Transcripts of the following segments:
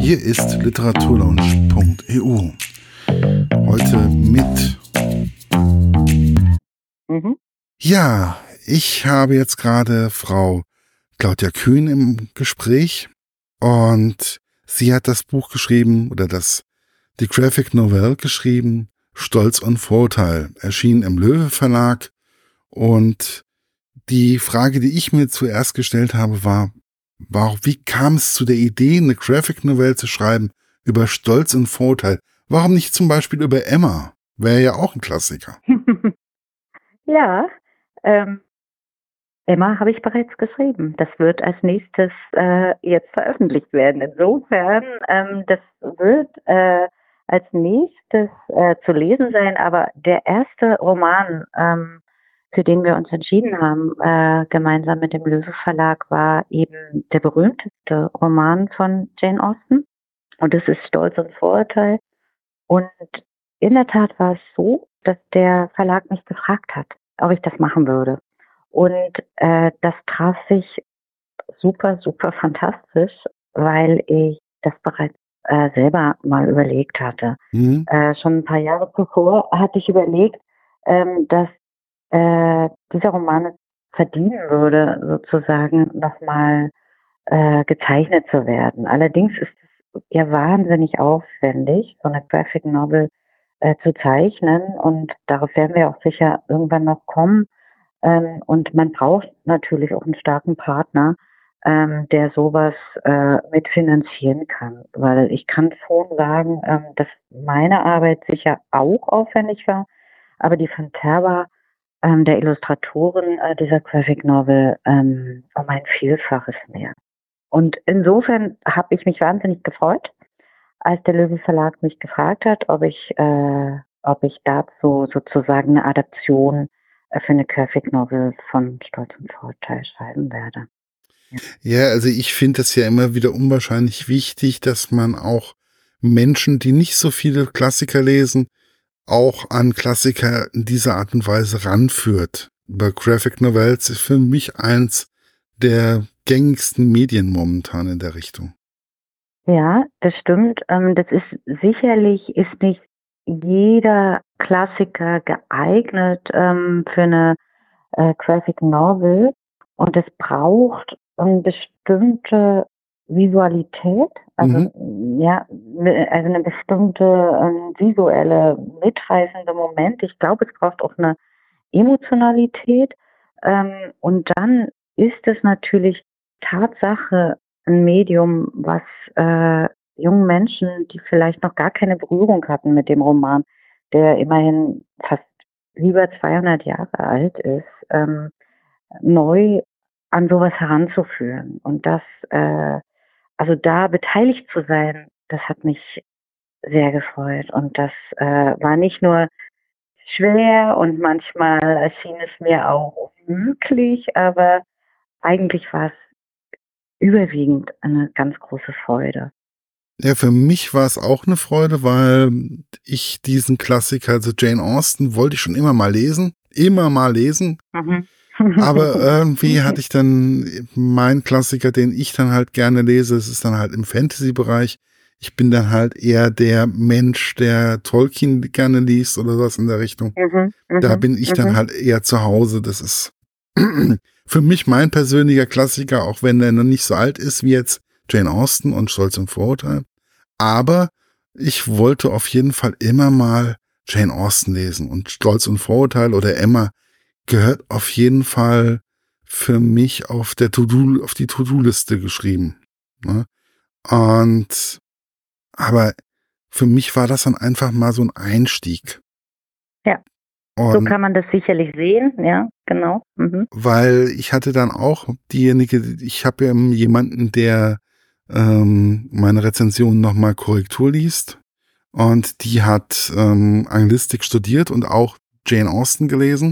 Hier ist literaturlaunch.eu. Heute mit... Ja, ich habe jetzt gerade Frau Claudia Kühn im Gespräch und sie hat das Buch geschrieben oder die Graphic Novel geschrieben, Stolz und Vorurteil, erschien im Löwe Verlag. Und die Frage, die ich mir zuerst gestellt habe, war, wie kam es zu der Idee, eine Graphic Novel zu schreiben über Stolz und Vorurteil? Warum nicht zum Beispiel über Emma? Wäre ja auch ein Klassiker. Ja, Emma habe ich bereits geschrieben. Das wird als nächstes jetzt veröffentlicht werden. Insofern, das wird als nächstes zu lesen sein. Aber der erste Roman, für den wir uns entschieden haben, gemeinsam mit dem Löwe Verlag, war eben der berühmteste Roman von Jane Austen. Und das ist Stolz und Vorurteil. Und in der Tat war es so, dass der Verlag mich gefragt hat, ob ich das machen würde. Und das traf sich super, super fantastisch, weil ich das bereits selber mal überlegt hatte. Schon ein paar Jahre zuvor hatte ich überlegt, dass dieser Roman es verdienen würde, sozusagen nochmal gezeichnet zu werden. Allerdings ist es ja wahnsinnig aufwendig, so eine Graphic Novel zu zeichnen, und darauf werden wir auch sicher irgendwann noch kommen. Und man braucht natürlich auch einen starken Partner, der sowas mitfinanzieren kann. Weil ich kann schon sagen, dass meine Arbeit sicher auch aufwendig war, aber die von Terba, der Illustratorin dieser Graphic Novel, um ein Vielfaches mehr. Und insofern habe ich mich wahnsinnig gefreut, als der Löwe Verlag mich gefragt hat, ob ich dazu sozusagen eine Adaption für eine Graphic Novel von Stolz und Vorurteil schreiben werde. Ja, also ich finde es ja immer wieder unwahrscheinlich wichtig, dass man auch Menschen, die nicht so viele Klassiker lesen, auch an Klassiker in dieser Art und Weise ranführt. Über Graphic Novels ist für mich eins der gängigsten Medien momentan in der Richtung. Ja, das stimmt. Das ist sicherlich ist nicht jeder Klassiker geeignet für eine Graphic Novel, und es braucht bestimmte Visualität, also ja, also eine bestimmte visuelle, mitreißende Moment. Ich glaube, es braucht auch eine Emotionalität, und dann ist es natürlich Tatsache ein Medium, was jungen Menschen, die vielleicht noch gar keine Berührung hatten mit dem Roman, der immerhin fast über 200 Jahre alt ist, neu an sowas heranzuführen. Und also da beteiligt zu sein, das hat mich sehr gefreut. Und das war nicht nur schwer, und manchmal erschien es mir auch unmöglich, aber eigentlich war es überwiegend eine ganz große Freude. Ja, für mich war es auch eine Freude, weil ich diesen Klassiker, also Jane Austen, wollte ich schon immer mal lesen. Aber irgendwie hatte ich dann meinen Klassiker, den ich dann halt gerne lese, es ist dann halt im Fantasy-Bereich. Ich bin dann halt eher der Mensch, der Tolkien gerne liest oder was in der Richtung. Da bin ich dann halt eher zu Hause. Das ist für mich mein persönlicher Klassiker, auch wenn der noch nicht so alt ist wie jetzt Jane Austen und Stolz und Vorurteil. Aber ich wollte auf jeden Fall immer mal Jane Austen lesen, und Stolz und Vorurteil oder Emma gehört auf jeden Fall für mich auf die To-Do-Liste geschrieben. Ne? Aber für mich war das dann einfach mal so ein Einstieg. Ja, so kann man das sicherlich sehen, ja, genau. Weil ich hatte dann auch ich habe ja jemanden, der meine Rezension nochmal Korrektur liest, und die hat Anglistik studiert und auch Jane Austen gelesen.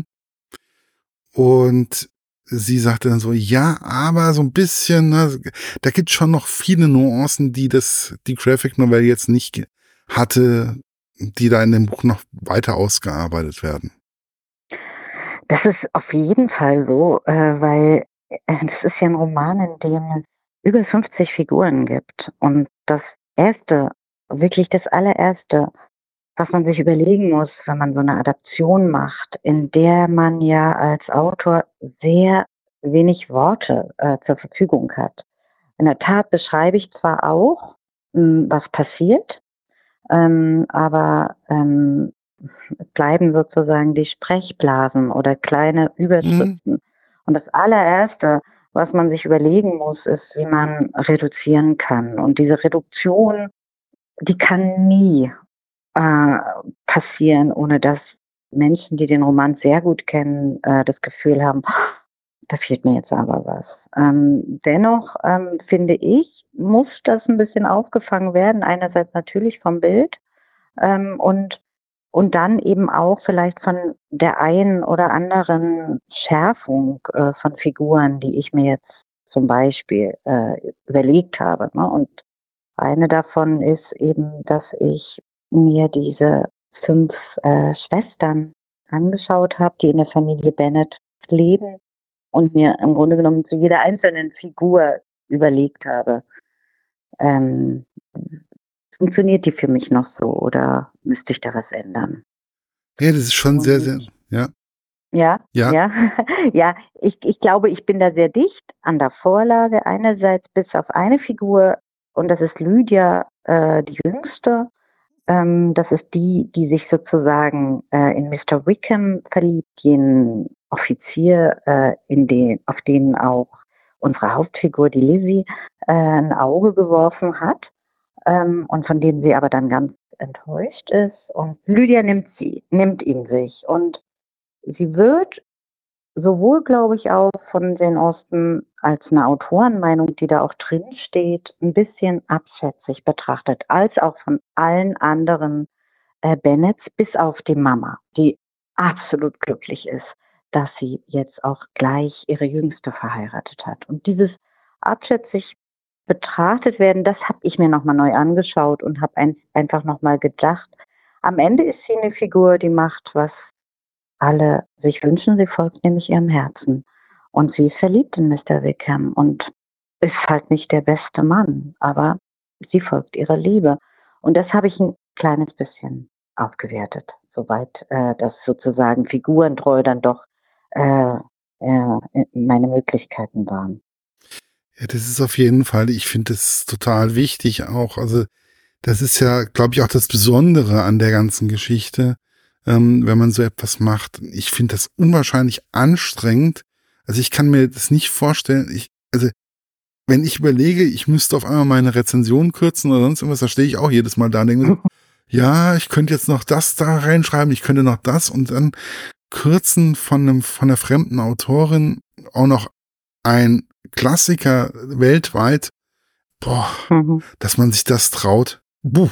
Und sie sagte dann so, ja, aber so ein bisschen, ne, da gibt es schon noch viele Nuancen, die Graphic Novel jetzt nicht hatte, die da in dem Buch noch weiter ausgearbeitet werden. Das ist auf jeden Fall so, weil es ist ja ein Roman, in dem es über 50 Figuren gibt. Und das Erste, wirklich das allererste, was man sich überlegen muss, wenn man so eine Adaption macht, in der man ja als Autor sehr wenig Worte zur Verfügung hat. In der Tat beschreibe ich zwar auch, was passiert, aber bleiben sozusagen die Sprechblasen oder kleine Mhm. Überschriften. Und das allererste, was man sich überlegen muss, ist, wie man reduzieren kann. Und diese Reduktion, die kann nie äh, passieren, ohne dass Menschen, die den Roman sehr gut kennen, das Gefühl haben, da fehlt mir jetzt aber was. Dennoch finde ich, muss das ein bisschen aufgefangen werden. Einerseits natürlich vom Bild und dann eben auch vielleicht von der einen oder anderen Schärfung von Figuren, die ich mir jetzt zum Beispiel überlegt habe. Ne? Und eine davon ist eben, dass ich mir diese 5 Schwestern angeschaut habe, die in der Familie Bennet leben und mir im Grunde genommen zu jeder einzelnen Figur überlegt habe, ähm, funktioniert die für mich noch so oder müsste ich da was ändern? Ja, das ist schon sehr, Und sehr, ja, ja, ja, ja, ja, ich glaube, ich bin da sehr dicht an der Vorlage. Einerseits bis auf eine Figur und das ist Lydia, die Jüngste. Das ist die, die sich sozusagen in Mr. Wickham verliebt, jenen Offizier, auf den auch unsere Hauptfigur, die Lizzie, ein Auge geworfen hat und von dem sie aber dann ganz enttäuscht ist. Und Lydia nimmt ihn sich und sie wird sowohl, glaube ich, auch von Jane Austen als eine Autorenmeinung, die da auch drin steht, ein bisschen abschätzig betrachtet, als auch von allen anderen Bennets, bis auf die Mama, die absolut glücklich ist, dass sie jetzt auch gleich ihre Jüngste verheiratet hat. Und dieses abschätzig betrachtet werden, das habe ich mir nochmal neu angeschaut und habe einfach nochmal gedacht, am Ende ist sie eine Figur, die macht, was alle sich wünschen, sie folgt nämlich ihrem Herzen. Und sie ist verliebt in Mr. Wickham und ist halt nicht der beste Mann, aber sie folgt ihrer Liebe. Und das habe ich ein kleines bisschen aufgewertet, soweit das sozusagen figurentreu dann doch meine Möglichkeiten waren. ja, das ist auf jeden Fall, ich finde das total wichtig auch. Also, das ist ja, glaube ich, auch das Besondere an der ganzen Geschichte, wenn man so etwas macht. Ich finde das unwahrscheinlich anstrengend. Also, ich kann mir das nicht vorstellen. Also, wenn ich überlege, ich müsste auf einmal meine Rezension kürzen oder sonst irgendwas, da stehe ich auch jedes Mal da und denke mir so, ja, ich könnte jetzt noch das da reinschreiben, ich könnte noch das und dann kürzen von einer fremden Autorin auch noch ein Klassiker weltweit. Boah, Mhm. dass man sich das traut. Buh.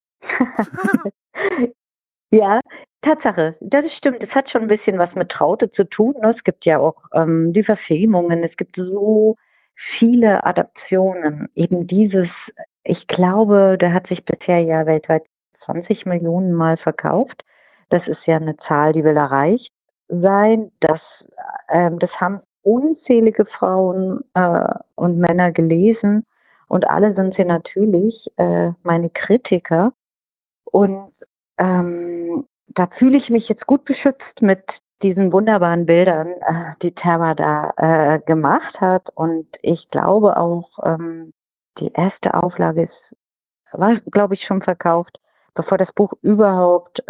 Ja, Tatsache, das stimmt. Es hat schon ein bisschen was mit Traute zu tun, ne? Es gibt ja auch, die Verfilmungen. Es gibt so viele Adaptionen. Eben dieses ich glaube, der hat sich bisher ja weltweit 20 Millionen Mal verkauft. Das ist ja eine Zahl, die will erreicht sein. Das haben unzählige Frauen, und Männer gelesen und alle sind sie natürlich, meine Kritiker. Und da fühle ich mich jetzt gut beschützt mit diesen wunderbaren Bildern, die Thelma da gemacht hat. Und ich glaube auch, die erste Auflage war, glaube ich, schon verkauft, bevor das Buch überhaupt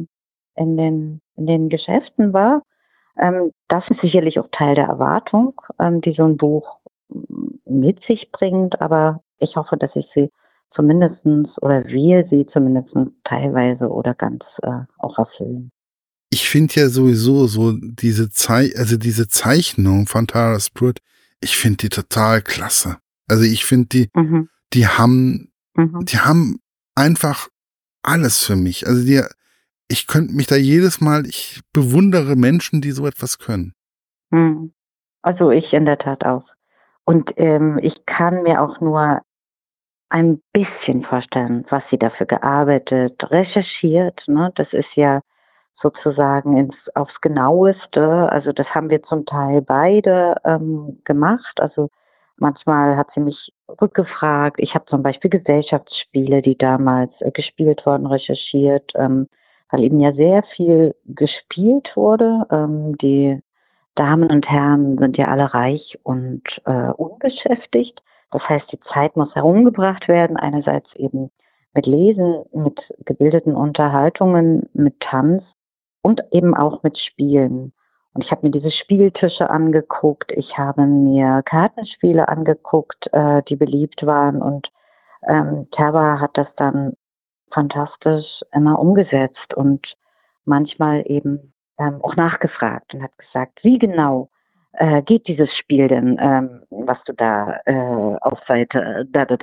in den Geschäften war. Das ist sicherlich auch Teil der Erwartung, die so ein Buch mit sich bringt, aber ich hoffe, dass ich sie zumindestens oder wir sie zumindest teilweise oder ganz auch erfüllen. Ich finde ja sowieso so also diese Zeichnung von Tara Spruitt, ich finde die total klasse. Also ich finde Mhm, die haben, mhm, die haben einfach alles für mich. Also ich könnte mich da jedes Mal, ich bewundere Menschen, die so etwas können. mhm. Also ich in der Tat auch. Und ich kann mir auch nur ein bisschen vorstellen, was sie dafür gearbeitet, recherchiert, ne? Das ist ja sozusagen aufs Genaueste. Also das haben wir zum Teil beide gemacht. Also manchmal hat sie mich rückgefragt. Ich habe zum Beispiel Gesellschaftsspiele, die damals gespielt wurden, recherchiert, weil eben ja sehr viel gespielt wurde. Die Damen und Herren sind ja alle reich und unbeschäftigt. Das heißt, die Zeit muss herumgebracht werden. Einerseits eben mit Lesen, mit gebildeten Unterhaltungen, mit Tanz und eben auch mit Spielen. Und ich habe mir diese Spieltische angeguckt. Ich habe mir Kartenspiele angeguckt, die beliebt waren. Und Terba hat das dann fantastisch immer umgesetzt und manchmal eben auch nachgefragt und hat gesagt, wie genau geht dieses Spiel denn, was du da auf Seite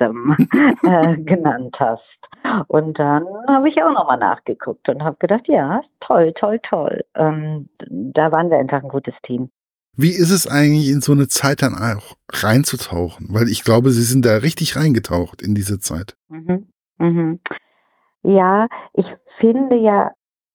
genannt hast. Und dann habe ich auch nochmal nachgeguckt und habe gedacht, ja, toll, toll, toll. Da waren wir einfach ein gutes Team. Wie ist es eigentlich, in so eine Zeit dann auch reinzutauchen? Weil ich glaube, Sie sind da richtig reingetaucht in diese Zeit. Mhm. Mhm. Ja, ich finde ja,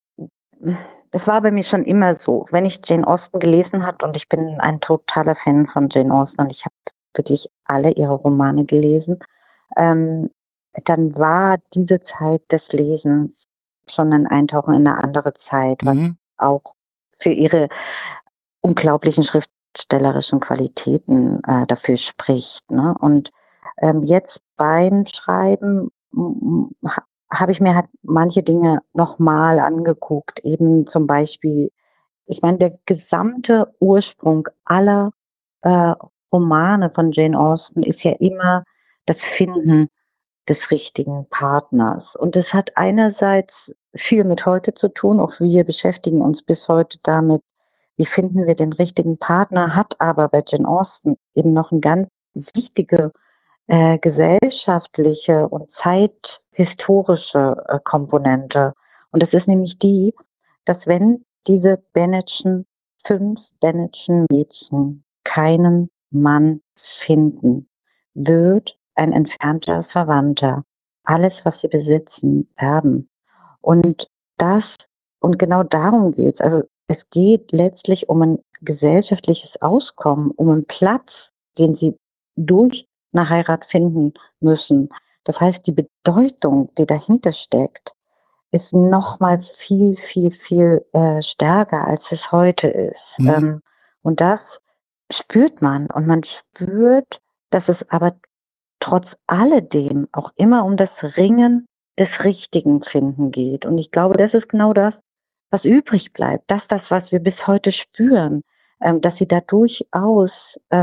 es war bei mir schon immer so, wenn ich Jane Austen gelesen habe, und ich bin ein totaler Fan von Jane Austen und ich habe wirklich alle ihre Romane gelesen, ähm, dann war diese Zeit des Lesens schon ein Eintauchen in eine andere Zeit, was Mhm. auch für ihre unglaublichen schriftstellerischen Qualitäten dafür spricht. Ne? Und jetzt beim Schreiben habe ich mir halt manche Dinge nochmal angeguckt. Eben zum Beispiel, ich meine, der gesamte Ursprung aller äh, Romane von Jane Austen ist ja immer das Finden des richtigen Partners. Und das hat einerseits viel mit heute zu tun, auch wir beschäftigen uns bis heute damit, wie finden wir den richtigen Partner, hat aber bei Jane Austen eben noch eine ganz wichtige gesellschaftliche und zeithistorische Komponente. Und das ist nämlich die, dass wenn diese fünf Bennetschen Mädchen keinen Mann finden, wird ein entfernter Verwandter alles, was sie besitzen, erben. Und das, und genau darum geht es. Also es geht letztlich um ein gesellschaftliches Auskommen, um einen Platz, den sie durch eine Heirat finden müssen. Das heißt, die Bedeutung, die dahinter steckt, ist nochmals viel, viel, viel stärker, als es heute ist. Mhm. Und das spürt man. Und man spürt, dass es aber trotz alledem auch immer um das Ringen des richtigen Finden geht. Und ich glaube, das ist genau das, was übrig bleibt. Das, was wir bis heute spüren, dass sie da durchaus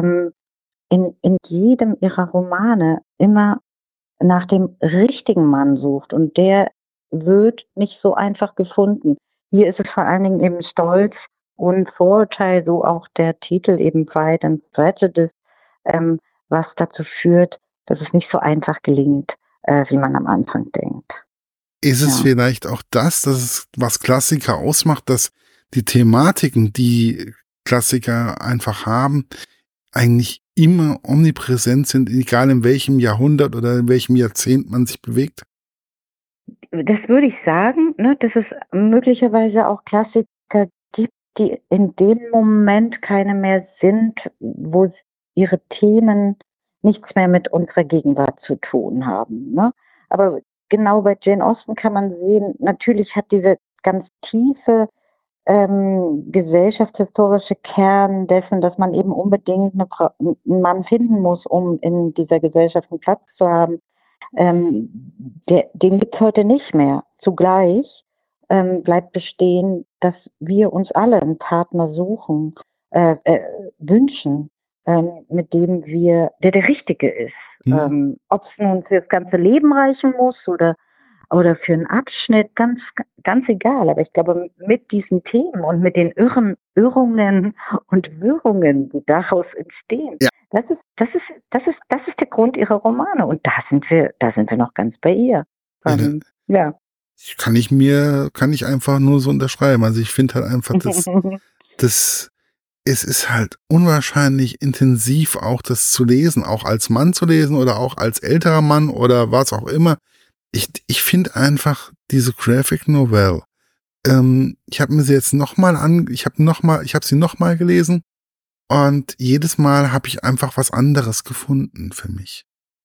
in jedem ihrer Romane immer nach dem richtigen Mann sucht. Und der wird nicht so einfach gefunden. Hier ist es vor allen Dingen eben Stolz und Vorurteil, so auch der Titel eben Pride and Prejudice, ähm, was dazu führt, dass es nicht so einfach gelingt, wie man am Anfang denkt. Ist es Ja. vielleicht auch das, dass es, was Klassiker ausmacht, dass die Thematiken, die Klassiker einfach haben, eigentlich immer omnipräsent sind, egal in welchem Jahrhundert oder in welchem Jahrzehnt man sich bewegt? Das würde ich sagen, ne, dass es möglicherweise auch Klassiker gibt, die in dem Moment keine mehr sind, wo ihre Themen nichts mehr mit unserer Gegenwart zu tun haben. Ne? Aber genau bei Jane Austen kann man sehen, natürlich hat diese ganz tiefe gesellschaftshistorische Kern dessen, dass man eben unbedingt einen Mann finden muss, um in dieser Gesellschaft einen Platz zu haben, den gibt es heute nicht mehr. Zugleich bleibt bestehen, dass wir uns alle einen Partner suchen, wünschen, mit dem der Richtige ist. Hm? Ob es nun für das ganze Leben reichen muss oder für einen Abschnitt, ganz, ganz egal. Aber ich glaube, mit diesen Themen und mit den Irrungen und Wirrungen, die daraus entstehen, Ja. das ist der Grund ihrer Romane. Und da sind wir noch ganz bei ihr. Ja. Kann ich einfach nur so unterschreiben. Also ich finde halt einfach, das, es ist halt unwahrscheinlich intensiv auch das zu lesen, auch als Mann zu lesen oder auch als älterer Mann oder was auch immer. Ich finde einfach diese Graphic Novel. Ich habe mir sie jetzt ich habe sie nochmal gelesen und jedes Mal habe ich einfach was anderes gefunden für mich.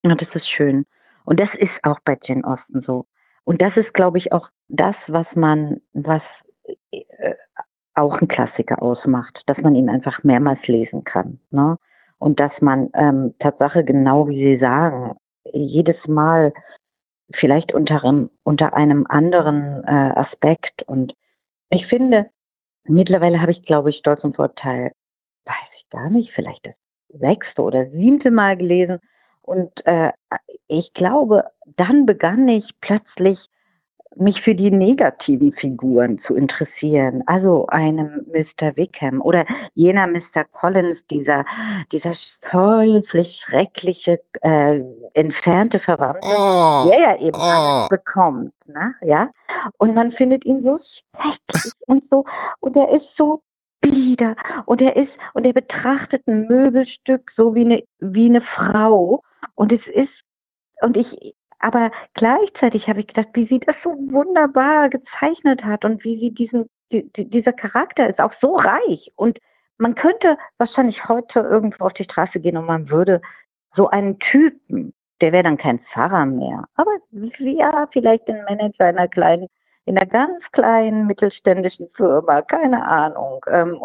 Ja, das ist schön. Und das ist auch bei Jane Austen so. Und das ist, glaube ich, auch das, was äh, auch ein Klassiker ausmacht, dass man ihn einfach mehrmals lesen kann, ne? Und dass man Tatsache, genau wie Sie sagen, jedes Mal vielleicht unter einem anderen Aspekt. Und ich finde, mittlerweile habe ich, glaube ich, Stolz und Vorteil, weiß ich gar nicht, vielleicht das 6. oder 7. Mal gelesen. Und ich glaube, dann begann ich plötzlich, mich für die negativen Figuren zu interessieren. Also einem Mr. Wickham oder jener Mr. Collins, dieser scheußlich schreckliche, entfernte Verwandte, Oh, der ja eben alles oh. bekommt, ne? Ja? Und man findet ihn so schrecklich und so, und er ist so bieder und er betrachtet ein Möbelstück so wie eine Frau, und es ist und ich aber gleichzeitig habe ich gedacht, wie sie das so wunderbar gezeichnet hat und wie sie dieser Charakter ist auch so reich. Und man könnte wahrscheinlich heute irgendwo auf die Straße gehen und man würde so einen Typen, der wäre dann kein Pfarrer mehr, aber ja, vielleicht ein Manager in einer ganz kleinen mittelständischen Firma, keine Ahnung,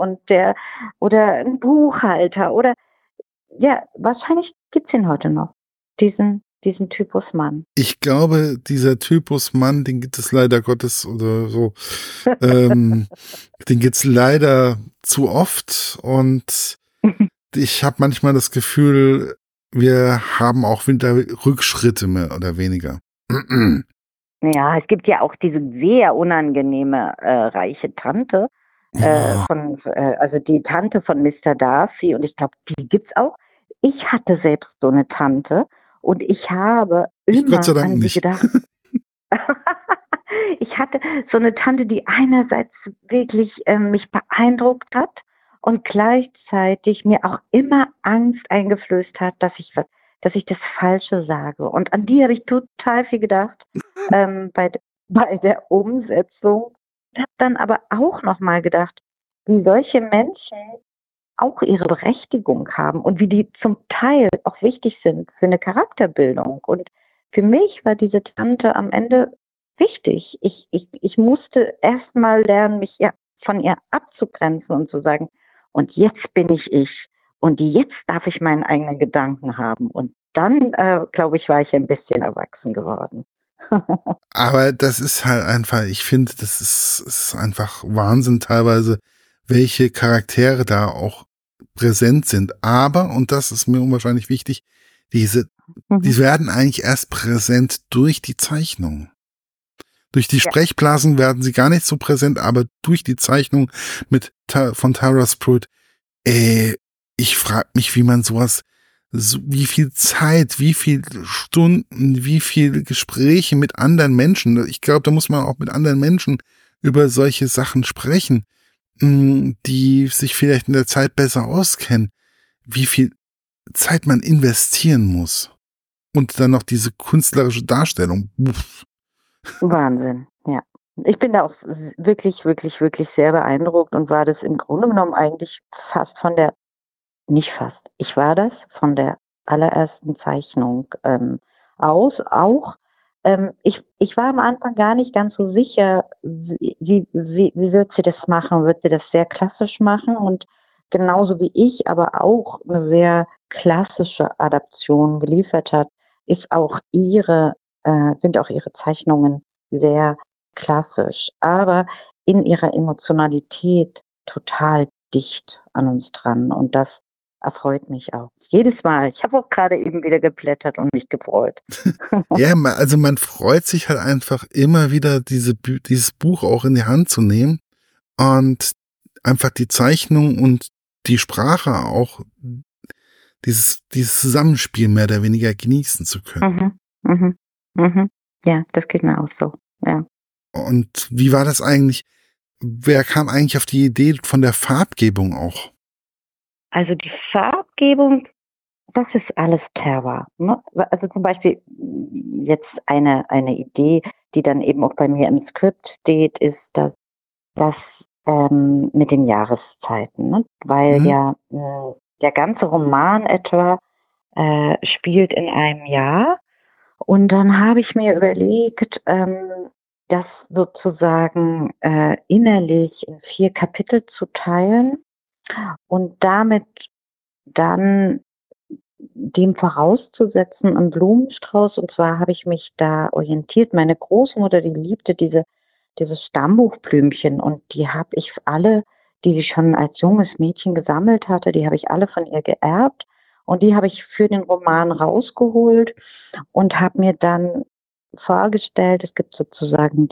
oder ein Buchhalter oder ja, wahrscheinlich gibt's ihn heute noch, diesen Typus Mann. Ich glaube, dieser Typus Mann, den gibt es leider Gottes oder so, ähm, den gibt's leider zu oft und ich habe manchmal das Gefühl, wir haben auch wieder Rückschritte mehr oder weniger. Ja, es gibt ja auch diese sehr unangenehme, reiche Tante, Oh, also die Tante von Mr. Darcy, und ich glaube, die gibt's auch. Ich hatte selbst so eine Tante und ich habe ich Gott sei immer Dank an sie nicht. gedacht. Ich hatte so eine Tante, die einerseits wirklich, mich beeindruckt hat und gleichzeitig mir auch immer Angst eingeflößt hat, dass ich das Falsche sage. Und an die habe ich total viel gedacht, bei d bei der Umsetzung. Ich habe dann aber auch noch mal gedacht, wie solche Menschen auch ihre Berechtigung haben und wie die zum Teil auch wichtig sind für eine Charakterbildung. Und für mich war diese Tante am Ende wichtig. Ich musste erst mal lernen, mich ja von ihr abzugrenzen und zu sagen: „Und jetzt bin ich und jetzt darf ich meinen eigenen Gedanken haben.“ Und dann, glaube ich, war ich ein bisschen erwachsen geworden. Aber das ist halt einfach, ich finde, ist einfach Wahnsinn teilweise, welche Charaktere da auch präsent sind. Aber, und das ist mir unwahrscheinlich wichtig, diese, Mhm. die werden eigentlich erst präsent durch die Zeichnung. Durch die Ja. Sprechblasen werden sie gar nicht so präsent, aber durch die Zeichnung von Tara Pruitt, äh, ich frage mich, wie man sowas, wie viel Zeit, wie viel Stunden, wie viel Gespräche mit anderen Menschen. Ich glaube, da muss man auch mit anderen Menschen über solche Sachen sprechen, die sich vielleicht in der Zeit besser auskennen, wie viel Zeit man investieren muss. Und dann noch diese künstlerische Darstellung. Uff. Wahnsinn, ja. Ich bin da auch wirklich, wirklich, wirklich sehr beeindruckt und war das im Grunde genommen eigentlich fast von der nicht fast, ich war das von der allerersten Zeichnung, aus auch. Ich war am Anfang gar nicht ganz so sicher, wie wird sie das machen? Wird sie das sehr klassisch machen? Und genauso wie ich aber auch eine sehr klassische Adaption geliefert hat, ist auch sind auch ihre Zeichnungen sehr klassisch, aber in ihrer Emotionalität total dicht an uns dran, und das erfreut mich auch. Jedes Mal. Ich habe auch gerade eben wieder geblättert und mich gefreut. Ja, also man freut sich halt einfach immer wieder, dieses Buch auch in die Hand zu nehmen und einfach die Zeichnung und die Sprache auch, dieses Zusammenspiel mehr oder weniger genießen zu können. Mhm, mhm, mhm. Ja, das geht mir auch so, ja. Und wie war das eigentlich? Wer kam eigentlich auf die Idee von der Farbgebung auch? Also die Farbgebung, das ist alles Terroir, ne? Also zum Beispiel jetzt eine Idee, die dann eben auch bei mir im Skript steht, ist, das mit den Jahreszeiten, ne? Weil Hm? ja der ganze Roman etwa spielt in einem Jahr. Und dann habe ich mir überlegt, das sozusagen innerlich in 4 Kapitel zu teilen und damit dann dem vorauszusetzen einen Blumenstrauß. Und zwar habe ich mich da orientiert. Meine Großmutter, die liebte dieses Stammbuchblümchen und die habe ich alle, die sie schon als junges Mädchen gesammelt hatte, die habe ich alle von ihr geerbt und die habe ich für den Roman rausgeholt und habe mir dann vorgestellt, es gibt sozusagen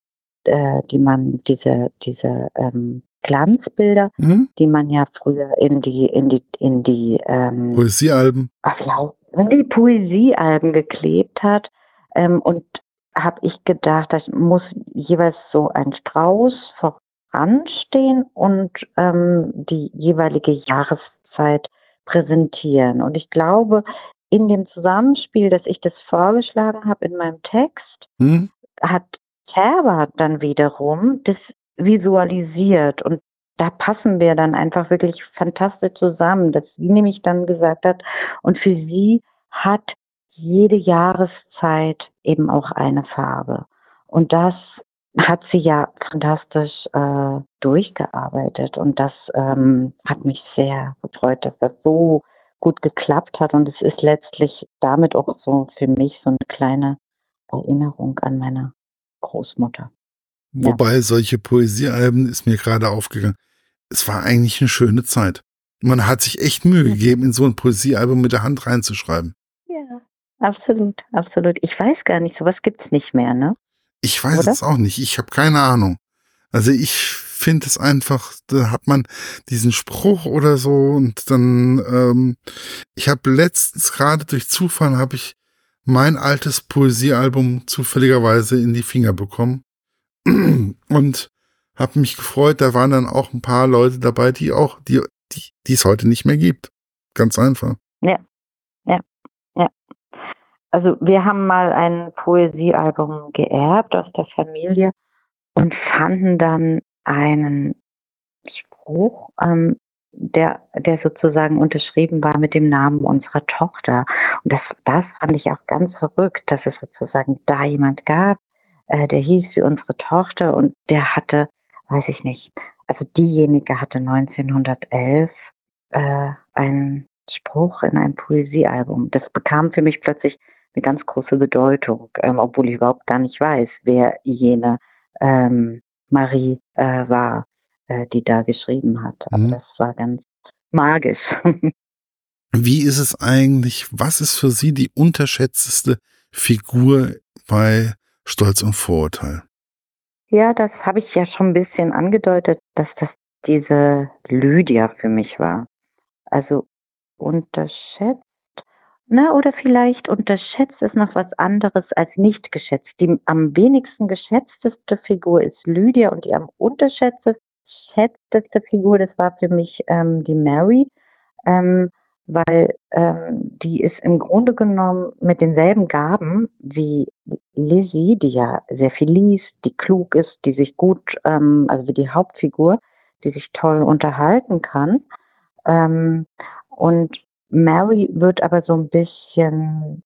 diese Glanzbilder, Mhm. die man ja früher in die Poesiealben. in die Poesiealben geklebt hat. Und habe ich gedacht, das muss jeweils so ein Strauß voranstehen und die jeweilige Jahreszeit präsentieren. Und ich glaube, in dem Zusammenspiel, dass ich das vorgeschlagen habe in meinem Text, Mhm. hat Herbert dann wiederum das visualisiert und da passen wir dann einfach wirklich fantastisch zusammen, dass sie nämlich dann gesagt hat, und für sie hat jede Jahreszeit eben auch eine Farbe. Und das hat sie ja fantastisch durchgearbeitet und das hat mich sehr gefreut, dass das so gut geklappt hat und es ist letztlich damit auch so für mich so eine kleine Erinnerung an meine Großmutter. Ja. Wobei solche Poesiealben ist mir gerade aufgegangen. Es war eigentlich eine schöne Zeit. Man hat sich echt Mühe gegeben, in so ein Poesiealbum mit der Hand reinzuschreiben. Ja, absolut, absolut. Ich weiß gar nicht, sowas gibt's nicht mehr, ne? Ich weiß Oder? es auch nicht. Ich habe keine Ahnung. Also ich finde es einfach, da hat man diesen Spruch oder so und dann, ich habe letztens gerade durch Zufall habe ich mein altes Poesiealbum zufälligerweise in die Finger bekommen und habe mich gefreut. Da waren dann auch ein paar Leute dabei, die es heute nicht mehr gibt. Ganz einfach. Ja, ja, ja. Also wir haben mal ein Poesiealbum geerbt aus der Familie und fanden dann einen Spruch, der sozusagen unterschrieben war mit dem Namen unserer Tochter. Und das fand ich auch ganz verrückt, dass es sozusagen da jemand gab, der hieß wie unsere Tochter und der hatte, weiß ich nicht, also diejenige hatte 1911 einen Spruch in einem Poesiealbum. Das bekam für mich plötzlich eine ganz große Bedeutung, obwohl ich überhaupt gar nicht weiß, wer jene Marie war, die da geschrieben hat. Aber das war ganz magisch. Wie ist es eigentlich, was ist für Sie die unterschätzteste Figur bei Stolz und Vorurteil? Ja, das habe ich ja schon ein bisschen angedeutet, dass das diese Lydia für mich war. Also unterschätzt, na, oder vielleicht unterschätzt ist noch was anderes als nicht geschätzt. Die am wenigsten geschätzteste Figur ist Lydia und die am unterschätzteste Figur, das war für mich die Mary, ähm, weil die ist im Grunde genommen mit denselben Gaben wie Lizzie, die ja sehr viel liest, die klug ist, die sich gut, also wie die Hauptfigur, die sich toll unterhalten kann. Ähm, und Mary wird aber so ein bisschen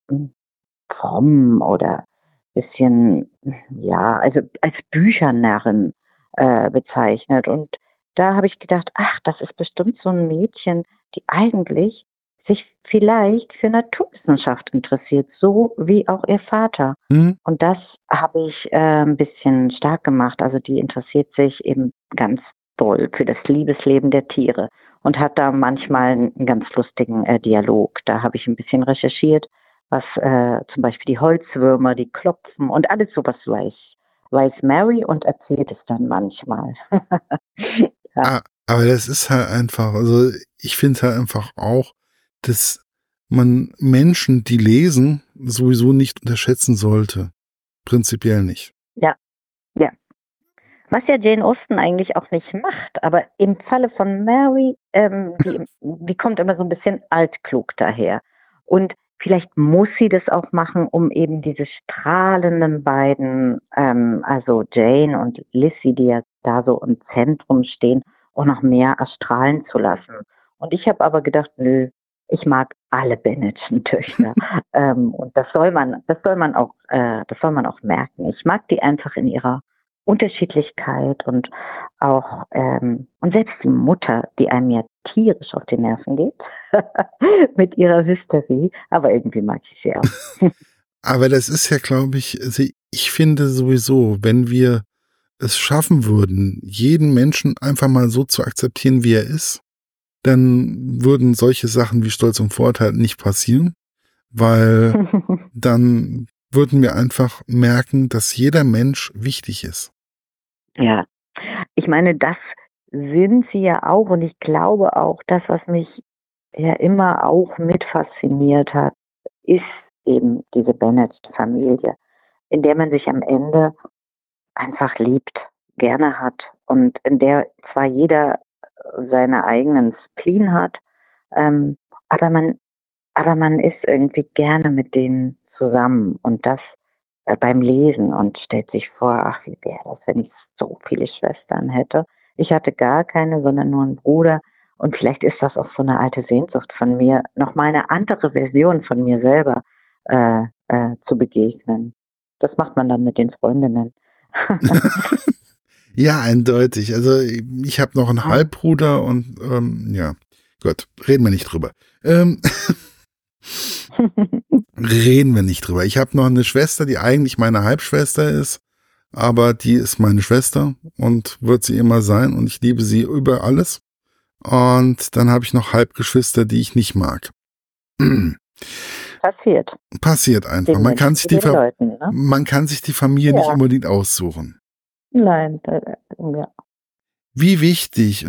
fromm oder bisschen, ja, also als Büchernarrin bezeichnet. Und da habe ich gedacht, ach, das ist bestimmt so ein Mädchen, die eigentlich sich vielleicht für Naturwissenschaft interessiert, so wie auch ihr Vater. Hm? Und das habe ich ein bisschen stark gemacht. Also die interessiert sich eben ganz doll für das Liebesleben der Tiere und hat da manchmal einen ganz lustigen Dialog. Da habe ich ein bisschen recherchiert, was zum Beispiel die Holzwürmer, die klopfen und alles sowas weiß Mary und erzählt es dann manchmal. Ja. Aber das ist halt einfach, also ich finde halt einfach auch, dass man Menschen, die lesen, sowieso nicht unterschätzen sollte. Prinzipiell nicht. Ja, ja. Was ja Jane Austen eigentlich auch nicht macht, aber im Falle von Mary, die kommt immer so ein bisschen altklug daher. Und vielleicht muss sie das auch machen, um eben diese strahlenden beiden, also Jane und Lizzie, die ja da so im Zentrum stehen, auch noch mehr erstrahlen zu lassen. Und ich habe aber gedacht, nö, ich mag alle Benetton-Töchter. Und das soll man auch merken. Ich mag die einfach in ihrer Unterschiedlichkeit und auch, und selbst die Mutter, die einem ja tierisch auf die Nerven geht, mit ihrer Hysterie, aber irgendwie mag ich sie auch. Aber das ist ja, glaube ich, also ich finde sowieso, wenn wir es schaffen würden, jeden Menschen einfach mal so zu akzeptieren, wie er ist, dann würden solche Sachen wie Stolz und Vorurteil nicht passieren, weil dann würden wir einfach merken, dass jeder Mensch wichtig ist. Ja, ich meine, das sind sie ja auch und ich glaube auch, das, was mich ja immer auch mit fasziniert hat, ist eben diese Bennett-Familie, in der man sich am Ende einfach liebt, gerne hat und in der zwar jeder seine eigenen Spleen hat, ähm, aber man ist irgendwie gerne mit denen zusammen und das beim Lesen und stellt sich vor, ach, wie wäre das, wenn ich so viele Schwestern hätte. Ich hatte gar keine, sondern nur einen Bruder. Und vielleicht ist das auch so eine alte Sehnsucht von mir, noch mal eine andere Version von mir selber zu begegnen. Das macht man dann mit den Freundinnen. Ja, eindeutig. Also ich habe noch einen Halbbruder und ja, gut, reden wir nicht drüber. Reden wir nicht drüber. Ich habe noch eine Schwester, die eigentlich meine Halbschwester ist, aber die ist meine Schwester und wird sie immer sein und ich liebe sie über alles. Und dann habe ich noch Halbgeschwister, die ich nicht mag. Passiert einfach. Man kann sich Leuten, ne? man kann sich die Familie nicht unbedingt aussuchen. Nein, ja. Wie wichtig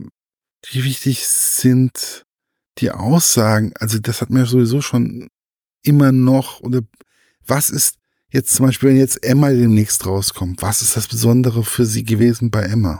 sind die Aussagen? Also das hat mir sowieso schon immer noch, oder was ist jetzt zum Beispiel, wenn jetzt Emma demnächst rauskommt, was ist das Besondere für sie gewesen bei Emma?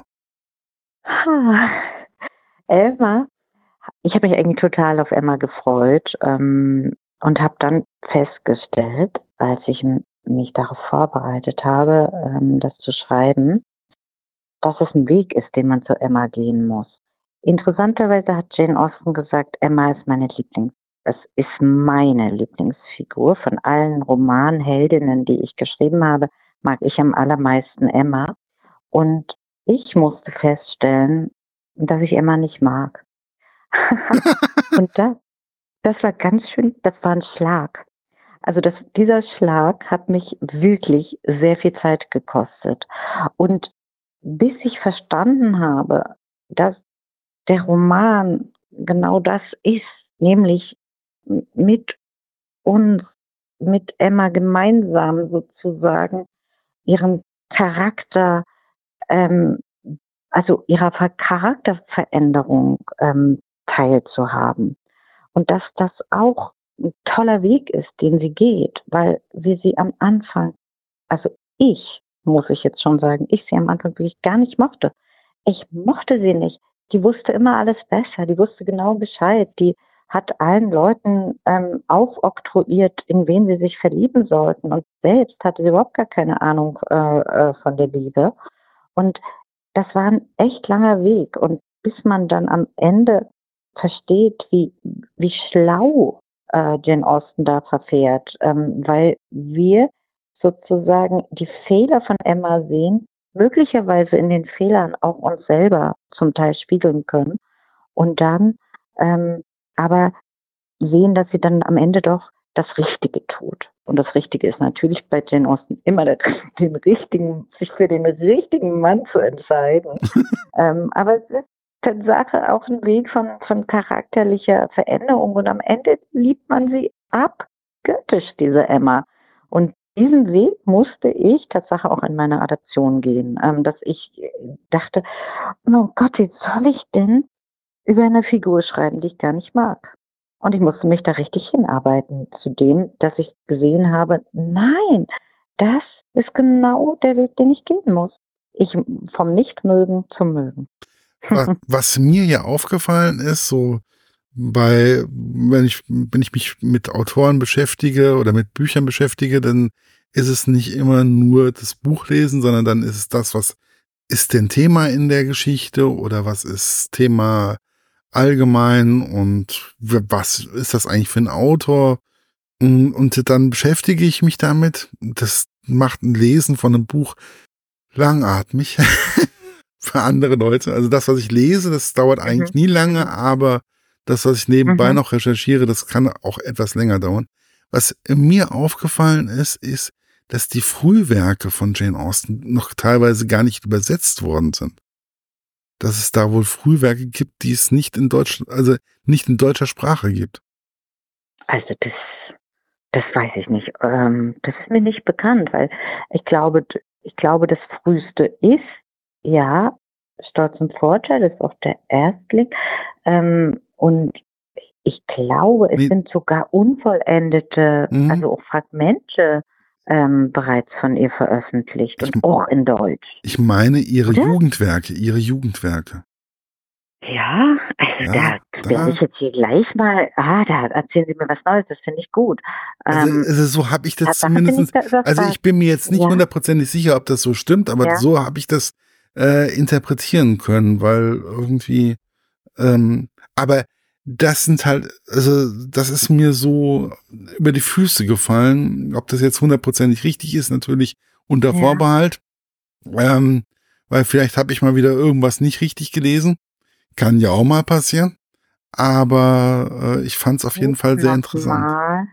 Emma, ich habe mich eigentlich total auf Emma gefreut und habe dann festgestellt, als ich mich darauf vorbereitet habe, das zu schreiben, dass es ein Weg ist, den man zu Emma gehen muss. Interessanterweise hat Jane Austen gesagt, Emma ist es ist meine Lieblingsfigur. Von allen Romanheldinnen, die ich geschrieben habe, mag ich am allermeisten Emma. Und ich musste feststellen, dass ich Emma nicht mag. Und das war ganz schön, das war ein Schlag. Also dieser Schlag hat mich wirklich sehr viel Zeit gekostet. Und bis ich verstanden habe, dass der Roman genau das ist, nämlich mit uns, mit Emma gemeinsam sozusagen ihren Charakter, also ihrer Charakterveränderung teilzuhaben. Und dass das auch ein toller Weg ist, den sie geht, weil wir sie am Anfang, also muss ich jetzt schon sagen, ich sie am Anfang wirklich gar nicht mochte. Ich mochte sie nicht. Die wusste immer alles besser, die wusste genau Bescheid, die hat allen Leuten aufoktroyiert, in wen sie sich verlieben sollten. Und selbst hatte sie überhaupt gar keine Ahnung von der Liebe. Und das war ein echt langer Weg. Und bis man dann am Ende versteht, wie schlau Jane Austen da verfährt, weil wir sozusagen die Fehler von Emma sehen, möglicherweise in den Fehlern auch uns selber zum Teil spiegeln können und dann aber sehen, dass sie dann am Ende doch das Richtige tut. Und das Richtige ist natürlich bei Jane Austen immer sich für den richtigen Mann zu entscheiden. Aber es ist Tatsache auch ein Weg von charakterlicher Veränderung und am Ende liebt man sie abgöttisch, diese Emma. Und diesen Weg musste ich Tatsache auch in meiner Adaption gehen, dass ich dachte, oh Gott, wie soll ich denn über eine Figur schreiben, die ich gar nicht mag? Und ich musste mich da richtig hinarbeiten zu dem, dass ich gesehen habe, nein, das ist genau der Weg, den ich gehen muss. Vom Nichtmögen zum Mögen. Was mir ja aufgefallen ist, so wenn ich mich mit Autoren beschäftige oder mit Büchern beschäftige, dann ist es nicht immer nur das Buch lesen, sondern dann ist es das, was ist denn Thema in der Geschichte oder was ist Thema allgemein und was ist das eigentlich für ein Autor? Und dann beschäftige ich mich damit. Das macht ein Lesen von einem Buch langatmig für andere Leute. Also das, was ich lese, das dauert eigentlich Mhm. nie lange, aber das, was ich nebenbei Mhm. noch recherchiere, das kann auch etwas länger dauern. Was mir aufgefallen ist, ist, dass die Frühwerke von Jane Austen noch teilweise gar nicht übersetzt worden sind. Dass es da wohl Frühwerke gibt, die es nicht in Deutsch, also nicht in deutscher Sprache gibt. Also das weiß ich nicht. Das ist mir nicht bekannt, weil ich glaube, das Früheste ist, ja, Stolz und Vorteil, das ist auch der Erstling. Und ich glaube, es Nee, sind sogar unvollendete, mhm. also auch Fragmente bereits von ihr veröffentlicht ich, und auch in Deutsch, ich meine oder? ihre Jugendwerke. Ja, also Ja, da werde da, ich jetzt hier gleich mal, da erzählen Sie mir was Neues, das finde ich gut. Ähm, also so habe ich das Tatsache bin ich zumindest, da also ich überfragt. bin mir jetzt nicht Ja, hundertprozentig sicher, ob das so stimmt, aber ja, so habe ich das interpretieren können, weil irgendwie, aber das sind halt, also das ist mir so über die Füße gefallen, ob das jetzt hundertprozentig richtig ist, natürlich unter ja. Vorbehalt, ähm, weil vielleicht habe ich mal wieder irgendwas nicht richtig gelesen, kann ja auch mal passieren, aber ich fand es auf jeden Guck Fall sehr noch interessant. mal.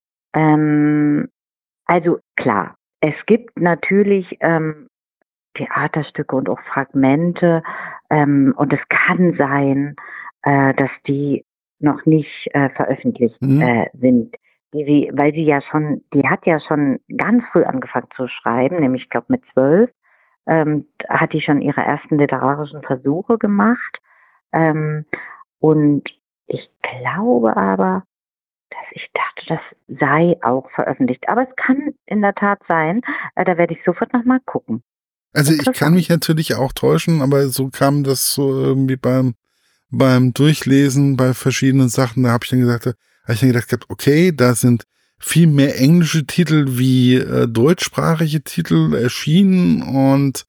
Ähm, also klar, es gibt natürlich Theaterstücke und auch Fragmente, und es kann sein, dass die noch nicht veröffentlicht Mhm. sind. Weil die hat ja schon ganz früh angefangen zu schreiben, nämlich ich glaube mit 12, hat die schon ihre ersten literarischen Versuche gemacht. Ähm, und ich glaube aber, dass ich dachte, das sei auch veröffentlicht. Aber es kann in der Tat sein. Da werde ich sofort noch mal gucken. Also ich kann mich Interessant. natürlich auch täuschen, aber so kam das so irgendwie beim Durchlesen bei verschiedenen Sachen, da habe ich dann gedacht, gehabt, okay, da sind viel mehr englische Titel wie deutschsprachige Titel erschienen und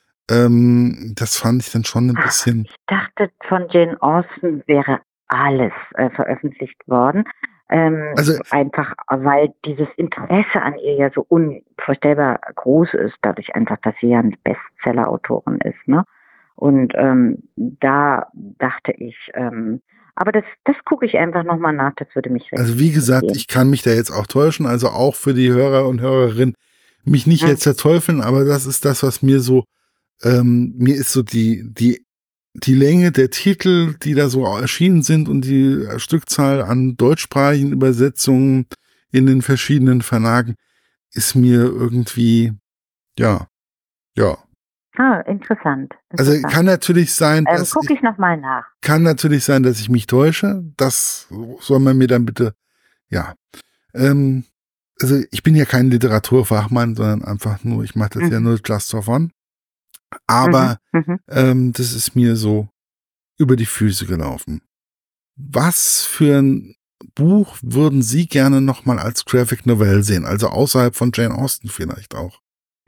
das fand ich dann schon ein Ach, bisschen, ich dachte, von Jane Austen wäre alles veröffentlicht worden. also Einfach, weil dieses Interesse an ihr ja so unvorstellbar groß ist, dadurch einfach, dass sie ja eine Bestseller-Autorin ist, ne? Und da dachte ich, aber das gucke ich einfach nochmal nach, das würde mich recht wie gesagt, interessieren. ich kann mich da jetzt auch täuschen, also auch für die Hörer und Hörerinnen, mich nicht Hm. jetzt verteufeln, aber das ist das, was mir so, mir ist so die Länge der Titel, die da so erschienen sind und die Stückzahl an deutschsprachigen Übersetzungen in den verschiedenen Verlagen ist mir irgendwie, ja, ja. Ah, interessant, Also interessant. Gucke ich nochmal nach. kann natürlich sein, dass ich mich täusche. Das soll man mir dann bitte, ja. Ähm, also ich bin ja kein Literaturfachmann, sondern einfach nur, ich mache das ja Mhm, nur just for fun. mhm, Aber mhm. das ist mir so über die Füße gelaufen. Was für ein Buch würden Sie gerne noch mal als Graphic Novelle sehen? Also außerhalb von Jane Austen vielleicht auch.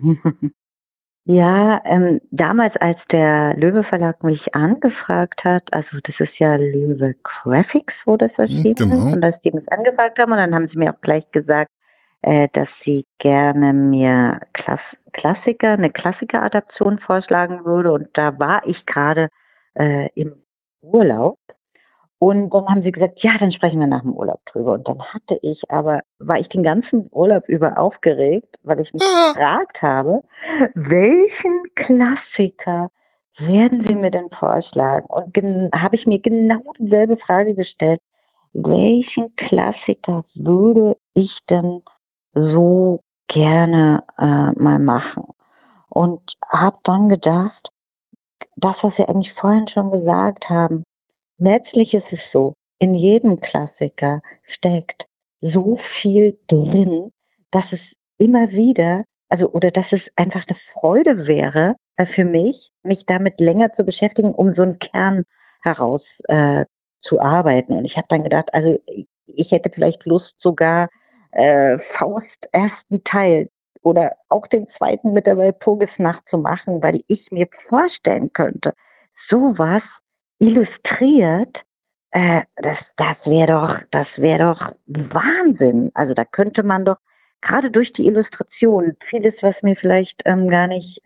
Ja, damals, als der Löwe Verlag mich angefragt hat, also das ist ja Löwe Graphics, wo das erschienen ist, Genau. und dass die mich angefragt haben, und dann haben sie mir auch gleich gesagt, dass sie gerne mir eine Klassiker-Adaption vorschlagen würde, und da war ich gerade im Urlaub. Und dann haben sie gesagt: „Ja, dann sprechen wir nach dem Urlaub drüber." Und dann war ich den ganzen Urlaub über aufgeregt, weil ich mich Ah, gefragt habe: „Welchen Klassiker werden Sie mir denn vorschlagen?" Und habe ich mir genau dieselbe Frage gestellt: „Welchen Klassiker würde ich denn so gerne, mal machen?" Und habe dann gedacht, das, was Sie eigentlich vorhin schon gesagt haben, letztlich ist es so, in jedem Klassiker steckt so viel drin, dass es immer wieder, oder dass es einfach eine Freude wäre, für mich damit länger zu beschäftigen, um so einen Kern heraus zu arbeiten. Und ich habe dann gedacht, also ich hätte vielleicht Lust, sogar Faust ersten Teil oder auch den zweiten mit der Walpurgisnacht zu machen, weil ich mir vorstellen könnte, sowas illustriert das wäre doch Wahnsinn. Also da könnte man doch gerade durch die Illustration vieles, was mir vielleicht gar nicht,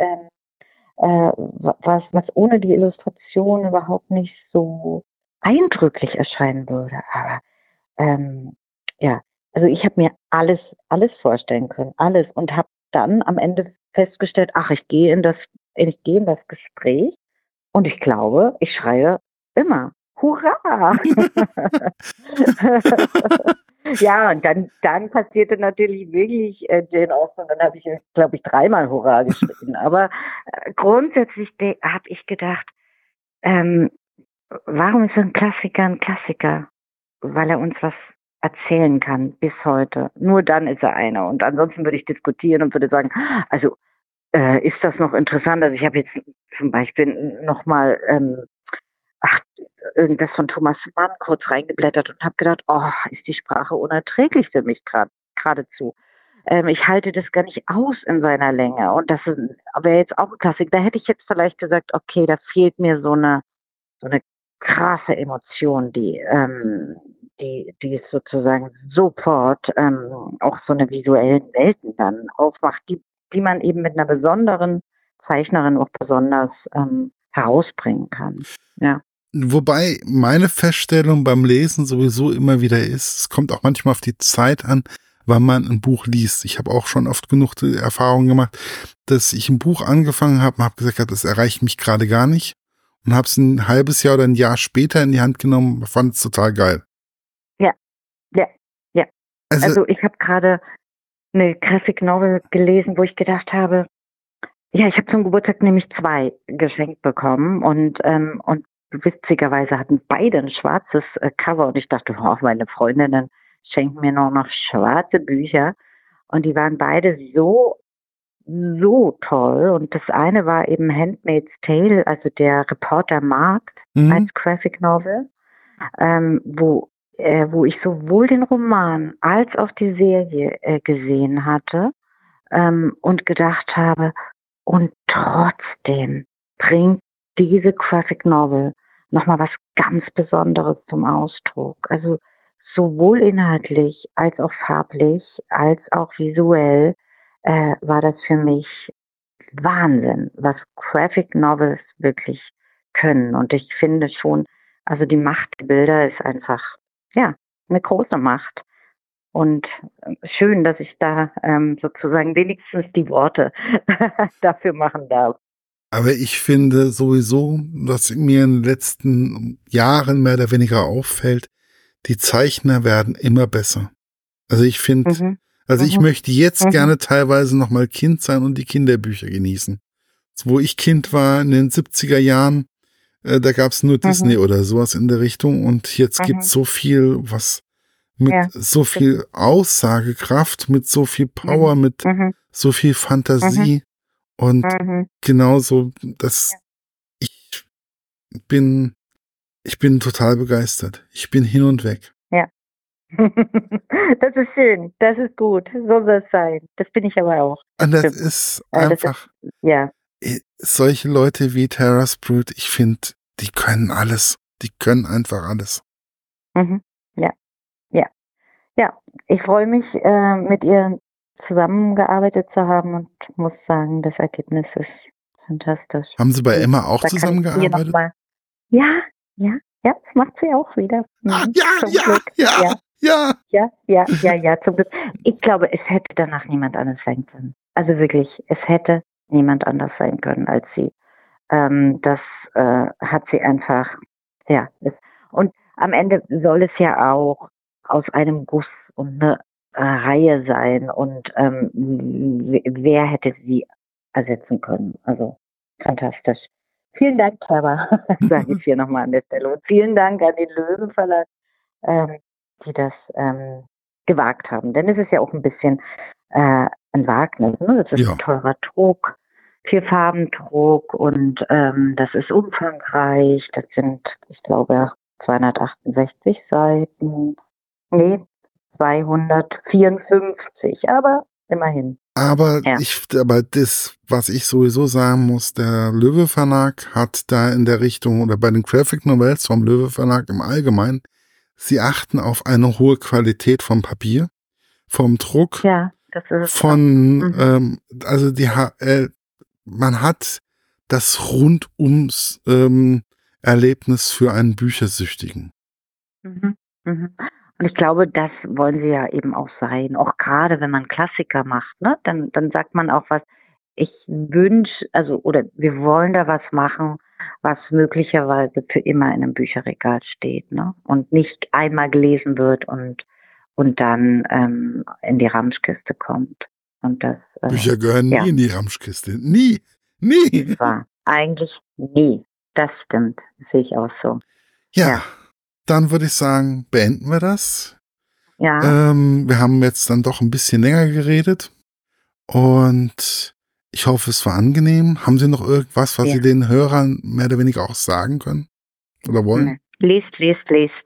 was ohne die Illustration überhaupt nicht so eindrücklich erscheinen würde. Aber ähm, ja, also ich habe mir alles vorstellen können, alles und habe dann am Ende festgestellt, ach, ich gehe in das Gespräch und ich glaube, ich schreie immer Hurra! Ja, und dann passierte natürlich wirklich Jane Austen. Dann habe ich, glaube ich, dreimal Hurra geschrien. Aber grundsätzlich habe ich gedacht, ähm, warum ist ein Klassiker ein Klassiker? Weil er uns was erzählen kann bis heute. Nur dann ist er einer. Und ansonsten würde ich diskutieren und würde sagen, also ist das noch interessant? Also ich habe jetzt zum Beispiel nochmal ach, irgendwas von Thomas Mann kurz reingeblättert und habe gedacht, oh, ist die Sprache unerträglich für mich geradezu. Ich halte das gar nicht aus in seiner Länge. Und das wäre jetzt auch ein Klassik. Da hätte ich jetzt vielleicht gesagt, okay, da fehlt mir so eine krasse Emotion, die es sozusagen sofort auch so eine visuellen Welten dann aufmacht, die man eben mit einer besonderen Zeichnerin auch besonders herausbringen kann. Ja. Wobei meine Feststellung beim Lesen sowieso immer wieder ist, es kommt auch manchmal auf die Zeit an, wann man ein Buch liest. Ich habe auch schon oft genug die Erfahrung gemacht, dass ich ein Buch angefangen habe und habe gesagt, das erreicht mich gerade gar nicht und habe es ein halbes Jahr oder ein Jahr später in die Hand genommen, fand es total geil. Ja, ja, ja. Also, Also ich habe gerade eine Graphic Novel gelesen, wo ich gedacht habe, ja, ich habe zum Geburtstag nämlich 2 geschenkt bekommen und witzigerweise hatten beide ein schwarzes Cover und ich dachte, oh, meine Freundinnen schenken mir noch schwarze Bücher und die waren beide so toll und das eine war eben Handmaid's Tale, also der Reportermarkt als Graphic Novel, wo ich sowohl den Roman als auch die Serie gesehen hatte und gedacht habe, und trotzdem bringt diese Graphic Novel nochmal was ganz Besonderes zum Ausdruck. Also sowohl inhaltlich als auch farblich, als auch visuell war das für mich Wahnsinn, was Graphic Novels wirklich können. Und ich finde schon, also die Macht der Bilder ist einfach, ja, eine große Macht. Und schön, dass ich da sozusagen wenigstens die Worte dafür machen darf. aber ich finde sowieso, was mir in den letzten Jahren mehr oder weniger auffällt, die Zeichner werden immer besser. Also ich finde, Mhm. also ich Mhm. möchte jetzt Mhm. gerne teilweise noch mal Kind sein und die Kinderbücher genießen. Wo ich Kind war in den 70er Jahren, da gab's nur Disney Mhm. oder sowas in der Richtung und jetzt gibt's Mhm. so viel, was mit Ja, so das, viel Aussagekraft, mit so viel mhm. Power, mit Mhm. so viel Mhm. Fantasie und Mhm. genauso, dass ich bin, ich bin total begeistert. Ich bin hin und weg. Ja. Das ist schön, das ist gut, so soll es sein. Das bin ich aber auch. Das Und das stimmt. ist Das ist, einfach, ja. solche Leute wie Tara Sprout, ich finde, die können alles. Die können einfach alles. Mhm. Ja, ja, ja. Ich freue mich, mit ihr zusammengearbeitet zu haben und muss sagen, das Ergebnis ist fantastisch. Haben Sie bei Und Emma auch da kann ich ihr zusammengearbeitet? nochmal, ja, ja, ja, das macht sie auch wieder. Ah, Mhm. ja, Zum ja, Glück, ja, ja. ja. Ja, ja, ja, ja, zum Glück. Ich glaube, es hätte danach niemand anders sein können. Also wirklich, es hätte niemand anders sein können als sie. Das hat sie einfach, ja. Und am Ende soll es ja auch aus einem Guss und eine Reihe sein. Und wer hätte sie ersetzen können? Also fantastisch. Vielen Dank, Clever, sage ich hier nochmal an der Stelle. Und vielen Dank an den Löwenverlag, ähm, die das gewagt haben. Denn es ist ja auch ein bisschen ein Wagnis. Ne? Das ist Ja. ein teurer Druck, 4-Farben-Druck und das ist umfangreich. Das sind, ich glaube, 268 Seiten. Nee, 254, aber immerhin. Aber Ja. aber das, was ich sowieso sagen muss, der Löwe Verlag hat da in der Richtung oder bei den Graphic Novels vom Löwe Verlag im Allgemeinen, sie achten auf eine hohe Qualität vom Papier, vom Druck, Ja, das ist es auch. also man hat das Rundums Erlebnis für einen Büchersüchtigen. Mhm. Mhm. Und ich glaube, das wollen sie ja eben auch sein. Auch gerade wenn man Klassiker macht, ne? Dann sagt man auch was, ich wünsche, also, oder wir wollen da was machen, was möglicherweise für immer in einem Bücherregal steht, ne? Und nicht einmal gelesen wird und dann in die Ramschkiste kommt. Und das, Bücher gehören nie ja, in die Ramschkiste. Nie. Nie. das war eigentlich nie. Das stimmt. Das sehe ich auch so. Ja, Ja. dann würde ich sagen, beenden wir das. Ja. Wir haben jetzt dann doch ein bisschen länger geredet und ich hoffe, es war angenehm. Haben Sie noch irgendwas, was Ja. Sie den Hörern mehr oder weniger auch sagen können oder wollen? Nee. Lest.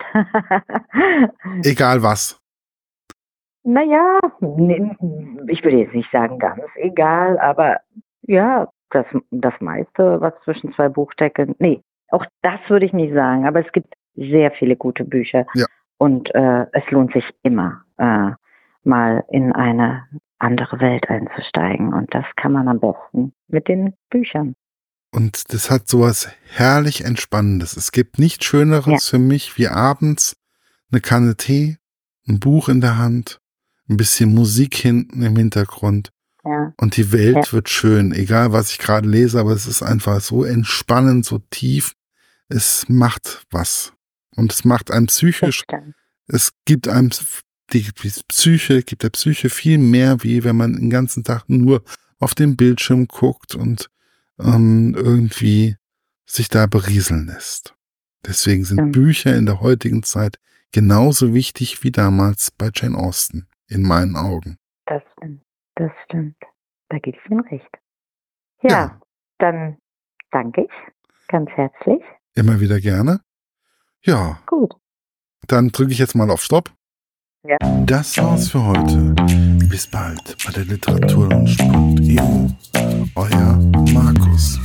Egal was. Naja, ich würde jetzt nicht sagen ganz egal, aber ja, das meiste, was zwischen zwei Buchdeckeln, nee, auch das würde ich nicht sagen, aber es gibt sehr viele gute Bücher. Ja. Und es lohnt sich immer, mal in eine andere Welt einzusteigen. Und das kann man am besten mit den Büchern. Und das hat sowas herrlich Entspannendes. Es gibt nichts Schöneres für mich wie abends eine Kanne Tee, ein Buch in der Hand, ein bisschen Musik hinten im Hintergrund. Ja. Und die Welt wird schön, egal was ich gerade lese, aber es ist einfach so entspannend, so tief. Es macht was. Und es macht einem psychisch, es gibt einem die Psyche, gibt der Psyche viel mehr, wie wenn man den ganzen Tag nur auf den Bildschirm guckt und irgendwie sich da berieseln lässt. Deswegen sind Bücher in der heutigen Zeit genauso wichtig wie damals bei Jane Austen, in meinen Augen. Das stimmt. Da gebe ich Ihnen recht. Ja, dann danke ich ganz herzlich. Immer wieder gerne. Ja. Gut. Dann drücke ich jetzt mal auf Stopp. Ja. Das war's für heute. Bis bald bei der Literaturlaunch.eu. Euer Markus.